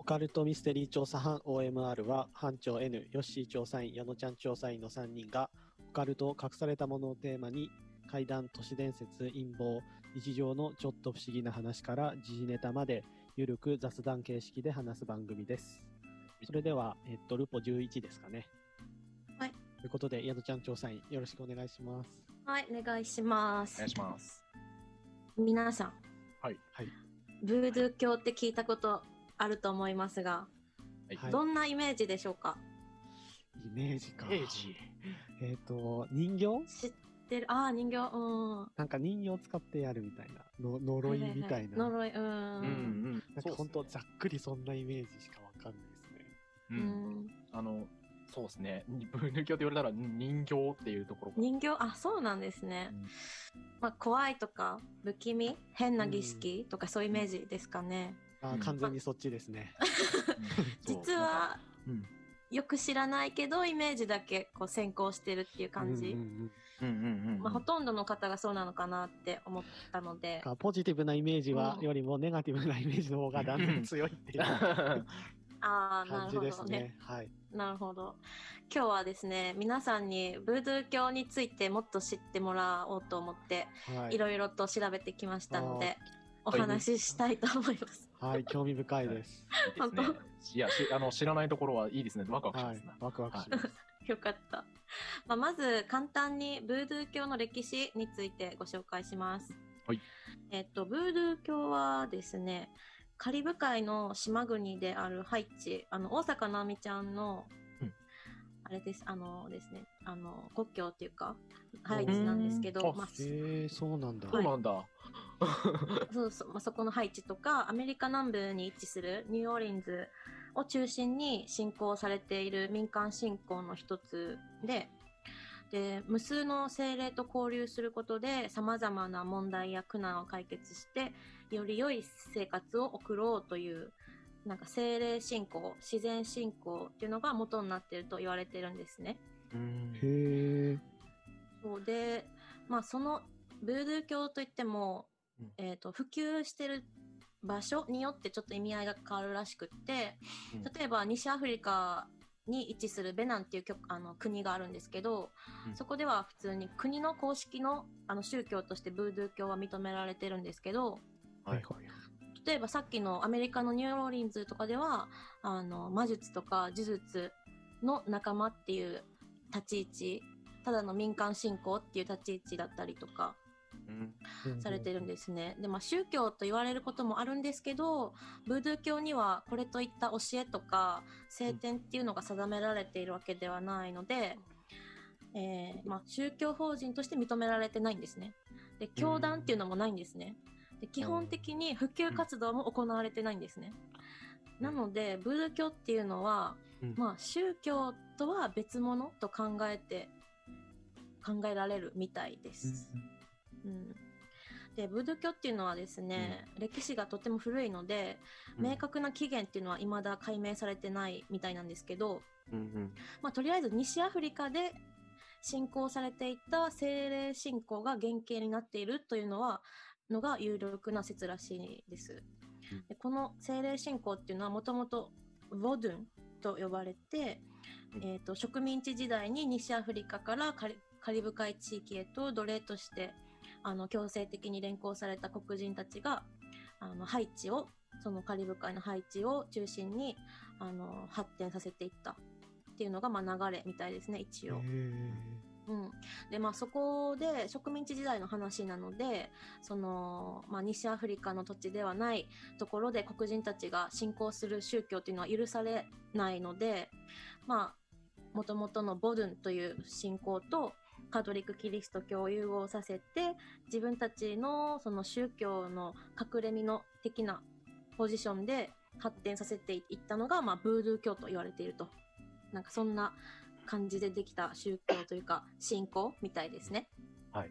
オカルトミステリー調査班 OMR は班長 N、ヨッシー調査員、矢野ちゃん調査員の3人がオカルト隠されたものをテーマに怪談、都市伝説、陰謀、日常のちょっと不思議な話から時事ネタまでゆるく雑談形式で話す番組です。それでは、ルポ11ですかね。 はい。 ということで、矢野ちゃん調査員よろしくお願いします。 はい、お願いします。 お願いします。 皆さん、 はい。 ブードゥー教って聞いたことあると思いますが、 はい、 どんなイメージでしょうか？ イメージか。 イメージ。 人形？ 知ってる。人形。 なんか人形を使ってやるみたいな。呪いみたいな。 呪い。 なんか本当ざっくりそんなイメージしかわかんないですね。 そうですね。ブードゥー教って言われたら人形っていうところが。 人形、そうなんですね。怖いとか、不気味、変な儀式とかそういうイメージですかね。 完全にそっちですね。 実は、よく知らないけどイメージだけこう先行してるっていう感じ。ほとんどの方がそうなのかなって思ったので、 ポジティブなイメージよりもネガティブなイメージの方がだんだん強いっていう感じですね。はい。 なるほど。今日はですね、皆さんにブードゥー教についてもっと知ってもらおうと思って、いろいろと調べてきましたので、お話ししたいと思います。 はい、興味深いです。 本当？いや、知らないところはいいですね。ワクワクしますね。 ワクワクします。 よかった。まず簡単にブードゥー教の歴史についてご紹介します。 はい。 ブードゥー教はですね、カリブ海の島国であるハイチ、大坂なおみちゃんの、あれです、ですね、国境っていうか、ハイチなんですけど、 そうなんだ。 そうなんだ。 そこのハイチとか、アメリカ南部に位置するニューオーリンズを中心に信仰されている民間信仰の一つで、無数の精霊と交流することで様々な問題や苦難を解決してより良い生活を送ろうというなんか精霊信仰、自然信仰っていうのが元になっていると言われてるんですね。 へー。 そうで、そのブードゥー教といっても、普及してる場所によってちょっと意味合いが変わるらしくって、例えば西アフリカに位置するベナンっていう国があるんですけど、そこでは普通に国の公式の宗教としてブードゥー教は認められてるんですけど、例えばさっきのアメリカのニューオーリンズとかでは魔術とか呪術の仲間っていう立ち位置、ただの民間信仰っていう立ち位置だったりとかされてるんですね。で、宗教と言われることもあるんですけど、ブードゥー教にはこれといった教えとか聖典っていうのが定められているわけではないので、宗教法人として認められてないんですね。で、教団っていうのもないんですね。で、基本的に普及活動も行われてないんですね。なのでブードゥー教っていうのは、宗教とは別物と考えられるみたいです。で、ブードゥー教っていうのはですね、歴史がとても古いので、明確な起源っていうのは未だ解明されてないみたいなんですけど、とりあえず西アフリカで信仰されていた精霊信仰が原型になっているというのが有力な説らしいです。で、この精霊信仰っていうのはもともとボドゥンと呼ばれて、植民地時代に西アフリカからカリブ海地域へと奴隷として強制的に連行された黒人たちがハイチを、そのカリブ海のハイチを中心に発展させていったっていうのが流れみたいですね、一応。で、そこで植民地時代の話なので、西アフリカの土地ではないところで黒人たちが信仰する宗教っていうのは許されないので、もともとのボドゥンという信仰とカトリックキリスト教を融合させて、自分たちのその宗教の隠れみの的なポジションで発展させていったのが、ブードゥー教と言われていると。なんかそんな感じでできた宗教というか信仰みたいですね。 はい。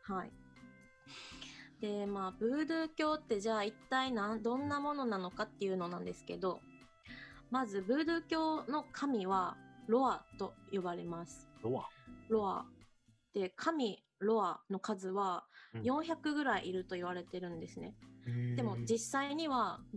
で、ブードゥー教ってじゃあ一体どんなものなのかっていうのなんですけど、まずブードゥー教の神はロアと呼ばれます。ロア。で、神ロアの数は400ぐらいいると言われてるんですね。でも実際には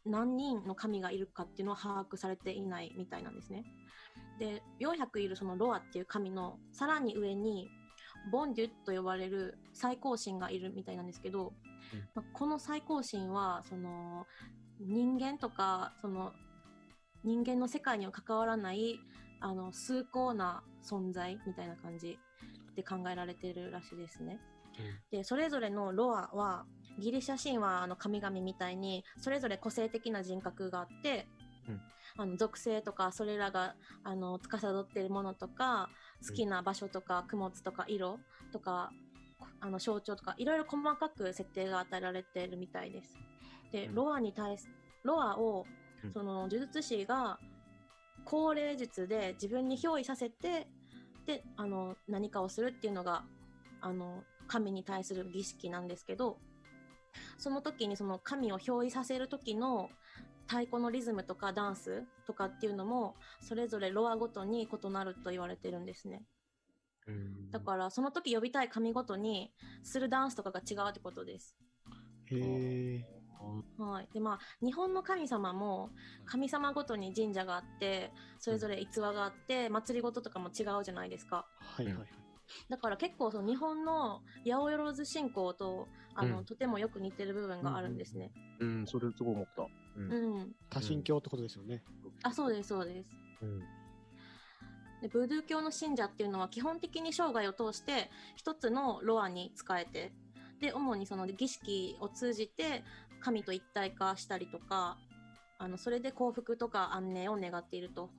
何人の神がいるかっていうのは把握されていないみたいなんですね。で、400いるそのロアっていう神のさらに上にボンデュと呼ばれる最高神がいるみたいなんですけど、この最高神はその人間とかその人間の世界には関わらない崇高な存在みたいな感じで考えられているらしいですね。でそれぞれのロアはギリシャ神話の神々みたいにそれぞれ個性的な人格があって、属性とかそれらが司っているものとか好きな場所とか供物とか色とか象徴とかいろいろ細かく設定が与えられているみたいです。でロアをその呪術師が降霊術で自分に憑依させてで何かをするっていうのが神に対する儀式なんですけど、その時にその神を憑依させる時の太鼓のリズムとかダンスとかっていうのもそれぞれロアごとに異なると言われてるんですね。だからその時呼びたい神ごとにするダンスとかが違うってことです。 へー。 はい。で日本の神様も神様ごとに神社があってそれぞれ逸話があって祭りごととかも違うじゃないですか。 はいはいはい。 だから結構その日本の八百万信仰ととてもよく似てる部分があるんですね。 それすごい思った。 多神教ってことですよね。 あ、そうですそうです。でブードゥー教の信者っていうのは基本的に生涯を通して一つのロアに仕えて、で主にその儀式を通じて神と一体化したりとかそれで幸福とか安寧を願っていると。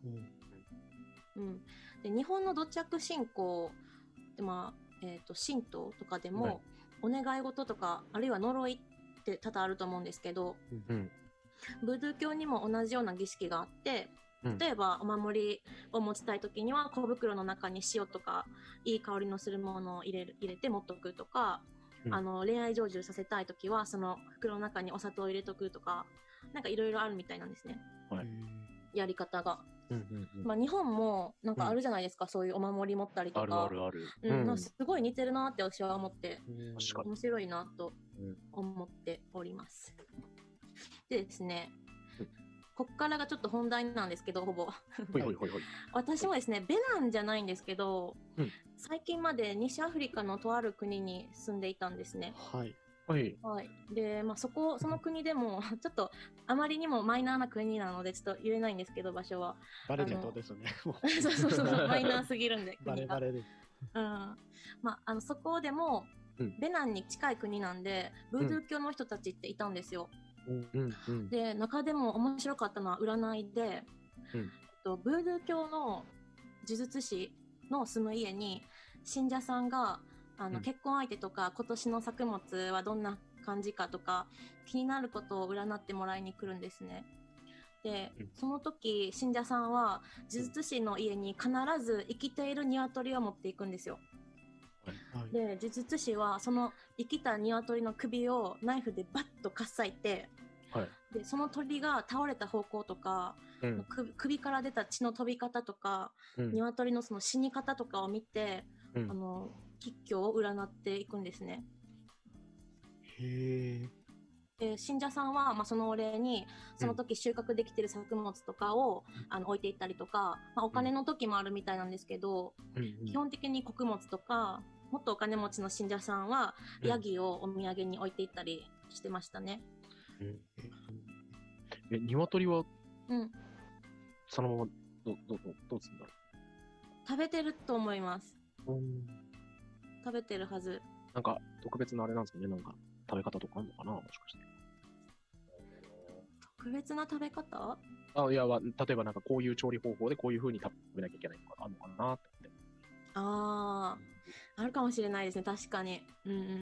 で日本の土着信仰で神道とかでも、お願い事とかあるいは呪いって多々あると思うんですけど、ブードゥー教にも同じような儀式があって、例えばお守りを持ちたい時には小袋の中に塩とかいい香りのするものを入れて持っとくとか、恋愛成就させたい時はその袋の中にお砂糖を入れとくとか、なんかいろいろあるみたいなんですね、やり方が。日本もなんかあるじゃないですか、そういうお守り持ったりとか。 ある。 すごい似てるなって私は思って確かに面白いなと思っております。でですね、こっからがちょっと本題なんですけど、ほぼ私もですね、ベナンじゃないんですけど、最近まで西アフリカのとある国に住んでいたんですね。で、その国でもちょっとあまりにもマイナーな国なのでちょっと言えないんですけど、場所はバレちゃうとですね。 そうマイナーすぎるんで国がバレです。 そこでも、ベナンに近い国なんでブードゥー教の人たちっていたんですよ。で中でも面白かったのは占いで、ブードゥー教の呪術師の住む家に信者さんが結婚相手とか今年の作物はどんな感じかとか気になることを占ってもらいに来るんですね。でその時信者さんは呪術師の家に必ず生きている鶏を持っていくんですよ。で呪術師はその生きた鶏の首をナイフでバッとかっさいて、でその鳥が倒れた方向とか、首から出た血の飛び方とか、鶏のその死に方とかを見て、吉凶を占っていくんですね。で信者さんは、そのお礼にその時収穫できてる作物とかを、置いていったりとか、お金の時もあるみたいなんですけど、基本的に穀物とかもっとお金持ちの信者さんは、ヤギをお土産に置いていったりしてましたね。 鶏は、そのままどうするんだろう。 食べてると思います。食べてるはず。 なんか特別なあれなんですかね、なんか食べ方とかあるのかな、もしかして。 特別な食べ方？ いや、例えばなんかこういう調理方法でこういう風に食べなきゃいけないとかあるのかなって。 あるかもしれないですね、確かに。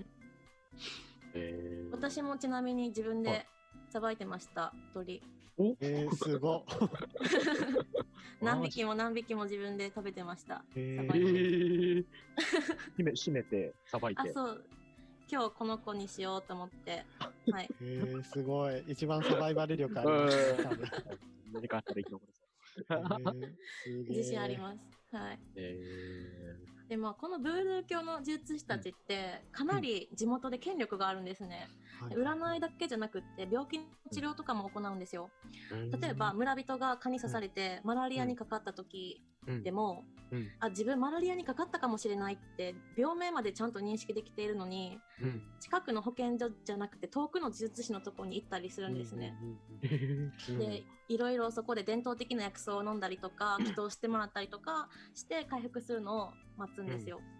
私もちなみに自分でさばいてました、鶏。 すごっ。 何匹も自分で食べてました。 締めてさばいて。 そう。今日この子にしようと思って。 すごい。一番サバイバル力あります。 何かあったら生き残れそう。 自信あります。でこのブードゥー教の呪術師たちってかなり地元で権力があるんですね。 はい占いだけじゃなくって病気の治療とかも行うんですよ。例えば村人が蚊に刺されてマラリアにかかった時でも、自分マラリアにかかったかもしれないって病名までちゃんと認識できているのに、近くの保健所じゃなくて遠くの呪術師のところに行ったりするんですね。でいろいろそこで伝統的な薬草を飲んだりとか祈祷してもらったりとかして回復するのを待つんですよ。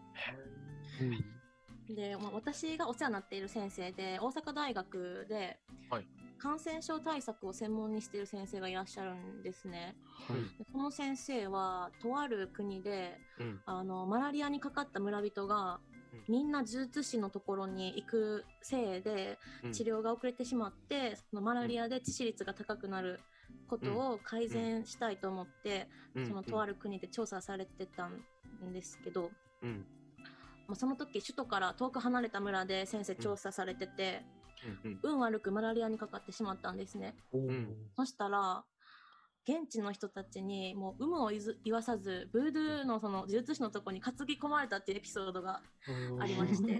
で、私がお世話になっている先生で大阪大学で感染症対策を専門にしている先生がいらっしゃるんですね。でその先生はとある国で、マラリアにかかった村人がみんな呪術師のところに行くせいで治療が遅れてしまって、そのマラリアで致死率が高くなることを改善したいと思って、そのとある国で調査されてたんですけど、その時首都から遠く離れた村で先生調査されてて、運悪くマラリアにかかってしまったんですね。そしたら現地の人たちにもう有無を言わさずブードゥーのその呪術師のとこに担ぎ込まれたっていうエピソードがありまして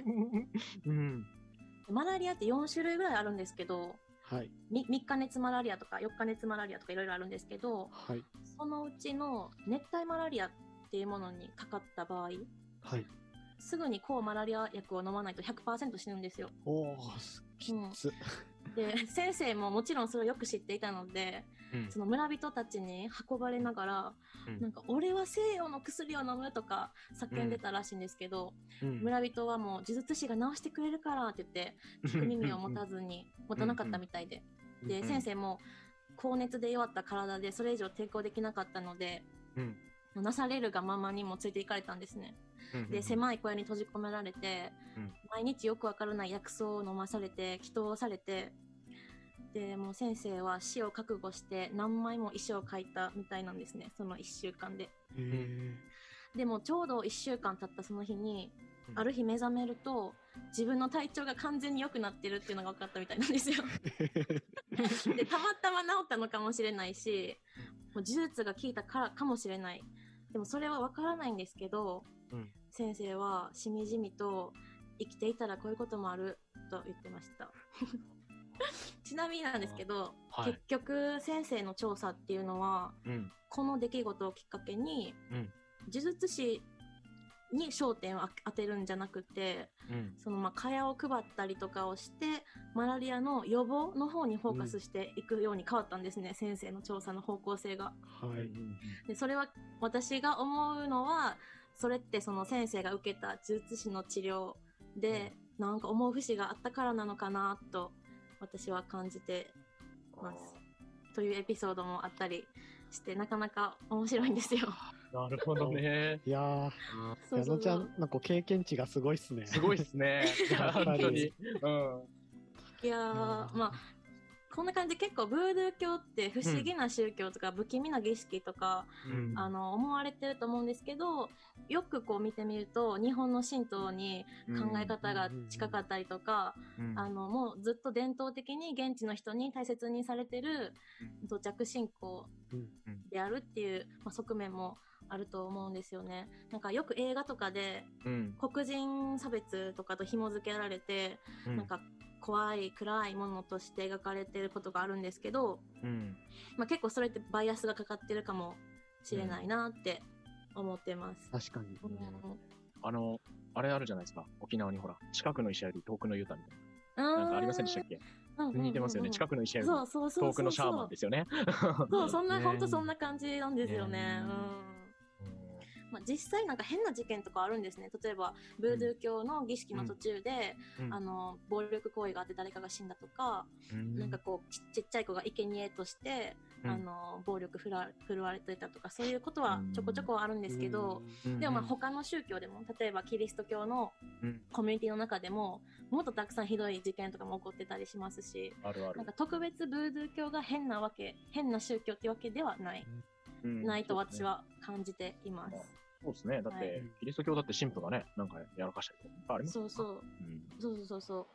マラリアって4種類ぐらいあるんですけど、3日熱マラリアとか4日熱マラリアとかいろいろあるんですけど、そのうちの熱帯マラリアっていうものにかかった場合、すぐに抗マラリア薬を飲まないと 100% 死ぬんですよ。きつ。で先生ももちろんそれをよく知っていたので、その村人たちに運ばれながら、なんか俺は西洋の薬を飲むとか叫んでたらしいんですけど、村人はもう呪術師が治してくれるからって言って聞く耳を持たなかったみたいで、で先生も高熱で弱った体でそれ以上抵抗できなかったので、なされるがままにもついていかれたんですね。で狭い小屋に閉じ込められて、毎日よくわからない薬草を飲まされて祈祷されて、でもう先生は死を覚悟して何枚も遺書を書いたみたいなんですね、その1週間で。でもちょうど1週間経ったその日に、ある日目覚めると自分の体調が完全に良くなってるっていうのが分かったみたいなんですよでたまたま治ったのかもしれないし、もう呪術が効いたからかもしれない。でもそれは分からないんですけど、先生はしみじみと生きていたらこういうこともあると言ってましたちなみになんですけど、結局先生の調査っていうのは、この出来事をきっかけに、呪術師に焦点を当てるんじゃなくて、その蚊帳を配ったりとかをしてマラリアの予防の方にフォーカスしていくように変わったんですね、先生の調査の方向性が。でそれは私が思うのは、それってその先生が受けた呪術師の治療で、なんか思う節があったからなのかなと私は感じてますというエピソードもあったりして、なかなか面白いんですよ。 なるほどね。 いやー、矢野ちゃんなんか経験値がすごいっすね。 すごいっすね。本当に。 いやー、まあこんな感じで結構ブードゥー教って不思議な宗教とか不気味な儀式とか、思われてると思うんですけど、よくこう見てみると日本の神道に考え方が近かったりとか、もうずっと伝統的に現地の人に大切にされてる土着信仰であるっていう、側面もあると思うんですよね。なんかよく映画とかで黒人差別とかと紐付けられて、なんか怖い暗いものとして描かれてることがあるんですけど、結構それってバイアスがかかってるかもしれないなって思ってます。 確かに。 あれあるじゃないですか、沖縄にほら近くの石より遠くのユタみたいな、なんかありませんでしたっけ？似てますよね。近くの石より遠くのシャーマンですよね。 そう、そんな本当そんな感じなんですよね。実際なんか変な事件とかあるんですね。例えばブードゥー教の儀式の途中で、暴力行為があって誰かが死んだとか、なんかこうちっちゃい子が生贄として、暴力振るわれていたとか、そういうことはちょこちょこあるんですけど、でも他の宗教でも、例えばキリスト教のコミュニティの中でももっとたくさんひどい事件とかも起こってたりしますし、なんか特別ブードゥー教が変な宗教ってわけではないと私は感じています。 そうですね。だって、キリスト教だって神父がね、なんかやらかしたりとかありますもんね。そう。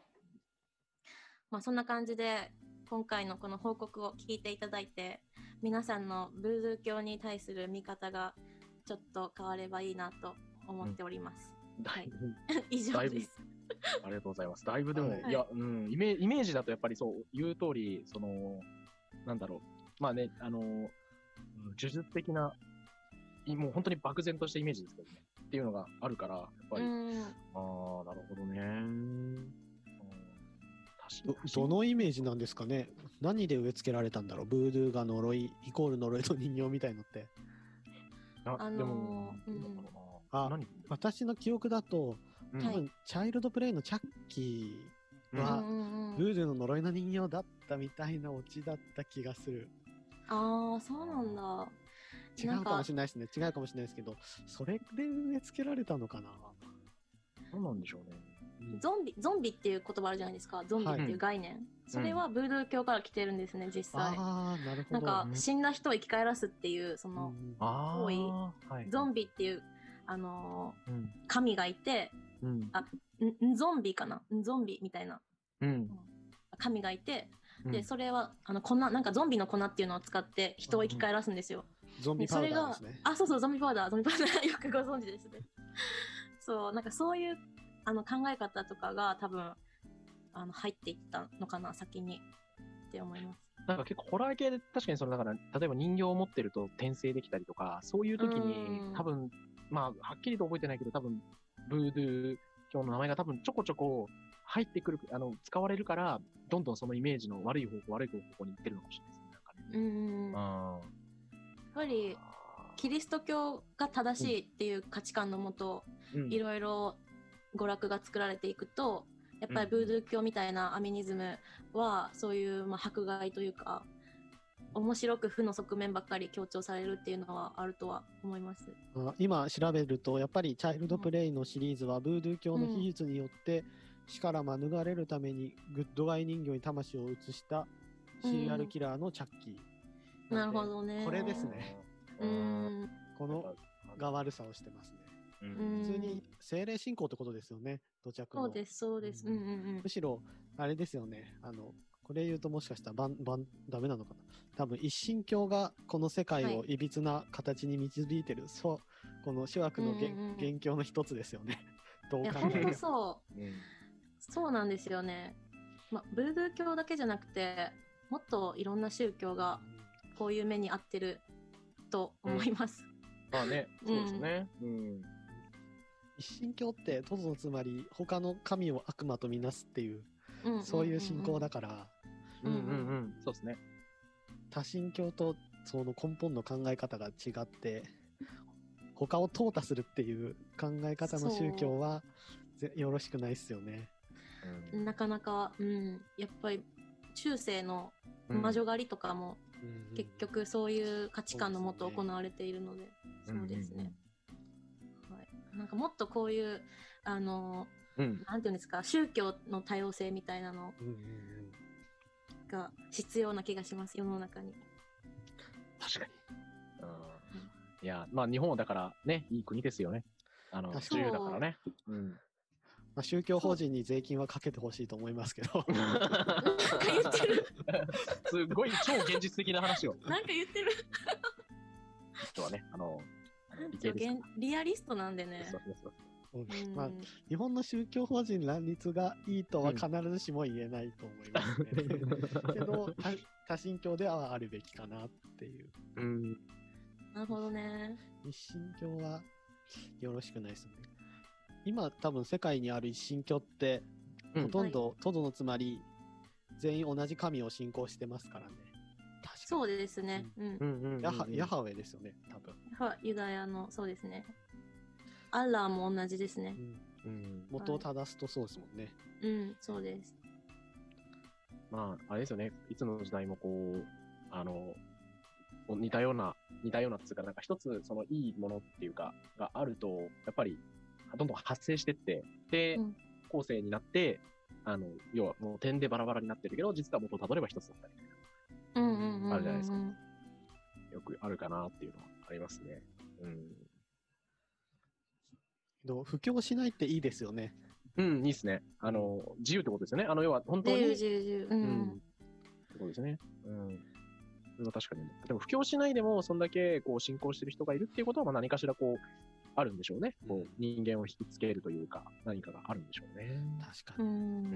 そんな感じで、今回のこの報告を聞いていただいて、皆さんのブードゥー教に対する見方がちょっと変わればいいなと思っております。 だいぶ、 以上です。 ありがとうございます。だいぶでも、いや、うん、イメージだとやっぱりそう、言う通り、なんだろう。まあね、呪術的な、もう本当に漠然としたイメージですけどね。っていうのがあるから、やっぱり、ああ、なるほどね。 どのイメージなんですかね。何で植え付けられたんだろう。ブードゥーが呪い、イコール呪いの人形みたいのって。 でも、 私の記憶だと、多分、チャイルドプレイのチャッキーは、ブードゥーの呪いの人形だったみたいなオチだった気がする。 ああ、そうなんだ。 違うかもしれないですね。違うかもしれないですけど、それで植え付けられたのかな。 そうなんでしょうね。 ゾンビっていう言葉あるじゃないですか。ゾンビっていう概念。それはブードゥー教から来てるんですね、実際。 ああ、なるほど。 なんか、死んだ人を生き返らすっていう、その、行為、ゾンビっていう、神がいて、ゾンビかなゾンビみたいな。神がいて、で、それは、粉、なんかゾンビの粉っていうのを使って人を生き返らすんですよ。 ゾンビパウダーですね。 そう、ゾンビパウダーよくご存知ですね。そう、なんかそういう、考え方とかが多分、入っていったのかな、先に。って思います。 なんか結構ホラー系で確かにだから、例えば人形を持ってると転生できたりとか、そういう時に多分、まあ、はっきりと覚えてないけど、多分、ブードゥー教の名前が多分ちょこちょこ入ってくる、使われるから、どんどんそのイメージの悪い方向に行ってるのかもしれないですね。なんかね。 やっぱり、キリスト教が正しいっていう価値観のもと、いろいろ娯楽が作られていくと、やっぱりブードゥー教みたいなアミニズムは、そういう、迫害というか、面白く負の側面ばっかり強調されるっていうのはあるとは思います。 今調べると、やっぱりチャイルドプレイのシリーズは、ブードゥー教の秘術によって死から免れるためにグッドガイ人形に魂を移したシリアルキラーのチャッキー。なるほどね。 これですね。このが悪さをしてますね。普通に精霊信仰ってことですよね、土着の。 そうです。 むしろ、あれですよね。これ言うともしかしたらダメなのかな。多分、一神教がこの世界をいびつな形に導いてる、この諸悪の元凶の一つですよね。 どう考えても。そうなんですよね。ブードゥー教だけじゃなくて、もっといろんな宗教がこういう目に遭ってると思います。 まあね、そうですね。 一神教ってトゾのつまり他の神を悪魔とみなすっていう、そういう信仰だから、 そうですね。 多神教とその根本の考え方が違って、他を淘汰するっていう考え方の宗教はよろしくないっすよね。 なかなか、やっぱり中世の魔女狩りとかも、結局そういう価値観のもと行われているので、そうですね。なんかもっとこういう、なんていうんですか、宗教の多様性みたいなのが必要な気がします、世の中に。 確かに。いや、まあ日本はだからね、いい国ですよね。自由だからね。 宗教法人に税金はかけてほしいと思いますけど。 なんか言ってる。 すごい超現実的な話を。 なんか言ってる。 人はね、 リアリストなんでね。 日本の宗教法人乱立がいいとは必ずしも言えないと思いますね。けど、多神教ではあるべきかなっていう。 なるほどね。 一神教はよろしくないですね。今多分世界にある一神教って、ほとんどトドのつまり全員同じ神を信仰してますからね。 そうですね。 ヤハウェですよね、多分。 ユダヤの、そうですね。アッラーも同じですね。 元を正すとそうですもんね。 そうです。 まあ、あれですよね。いつの時代もこう、似たようなつうか、なんか一つそのいいものっていうか、があると、やっぱり、どんどん発生してって、で、後世になって、要はもう点でバラバラになってるけど、実は元をたどれば一つだったり。あるじゃないですか。よくあるかなっていうのはありますね。 布教しないっていいですよね。 いいですね。自由ってことですよね。要は本当に。 自由。 ってことですね。それは確かに。でも布教しないでも、そんだけこう信仰してる人がいるっていうことは、何かしらこう、 あるんでしょうね。こうんう人間を引きつけるというか、何かがあるんでしょうね。 確かに。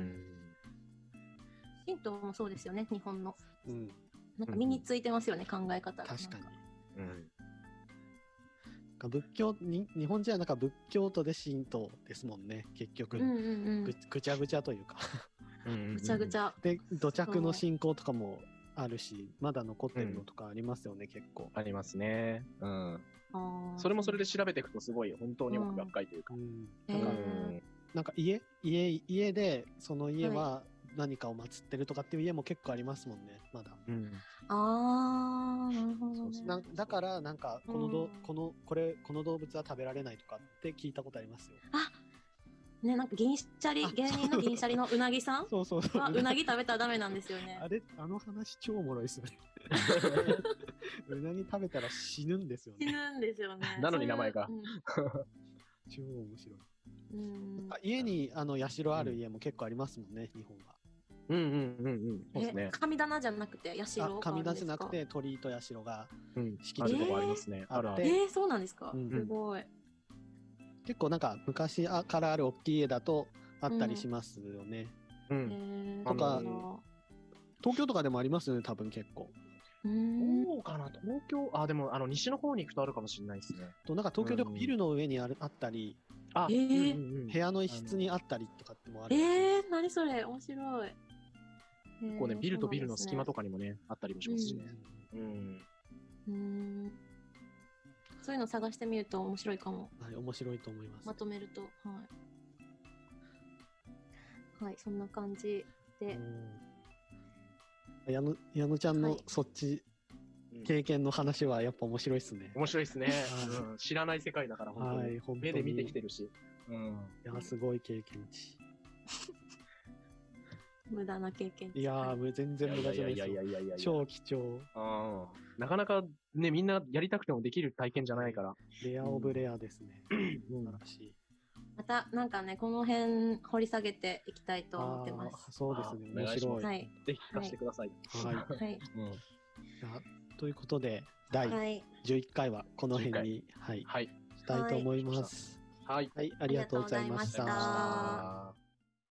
神道もそうですよね、日本の。 うん。 なんか身についてますよね、考え方が。 確かに。 うん。 なんか仏教に、日本人はなんか仏教徒で神道ですもんね、結局。 うんうんうん。 ぐちゃぐちゃというか。 ぐちゃぐちゃ。 で、土着の信仰とかもあるし、まだ残ってるのとかありますよね、結構。 ありますね。うん。 あーそれもそれで調べていくとすごい本当に奥が深いというか。 うん。 へなんか、 ーなんか家で、その家は何かを祀ってるとかっていう家も結構ありますもんね、まだ。 うん。 あー、なるほどね。 だから、なんか、この動物は食べられないとかって聞いたことありますよ。 あ、ね、なんか芸人の銀シャリのうなぎさんそうそうそう。 はうなぎ食べたらダメなんですよね。 あの話超おもろいですよね。うなぎ食べたら死ぬんですよ死ね。 ぬんですよね。 なのに名前が超面白い。 うん家に社ある家も結構ありますもんね、日本は。 うんうんうんうん。そうですね。 神棚じゃなくて社があるんですか？ 神田じゃなくて鳥居と社がうん。 敷あると地でこありますね。 あってあるある。 そうなんですか、 うんすごい。 結構なんか昔からある大きい家だとあったりしますよね。 うん。 とかなるほ東京とかでもありますよね、多分結構。 どどうかな東京、でも、西の方に行くとあるかもしれないですね。 なんか東京でもビルの上にあったり、 あ、 うん部屋の一室にあったりとかってもある。 何それ面白い。 結構ね、ビルとビルの隙間とか。 かにもね、あったりもしますしね。 そういうの探してみると面白いかも。 はい、面白いと思います。 まとめると。はい、そんな感じで。 矢野ちゃんのはいそっち経験の話はやっぱ面白いっすね。 面白いですね。知らない世界だから、本当に。 はい、本当に。 目で見てきてるし。 いや、すごい経験値。 無駄な経験値。 いやー、全然無駄じゃないですよ。超貴重。 なかなかね、みんなやりたくてもできる体験じゃないから。 レアオブレアですね。素晴らしい。 また、なんかね、この辺掘り下げていきたいと思ってます。 そうですね、面白い。 はい。 ぜひ聞かせてください。 はい。 ということで、第11回はこの辺に、したいと思います。 はい。 ありがとうございました。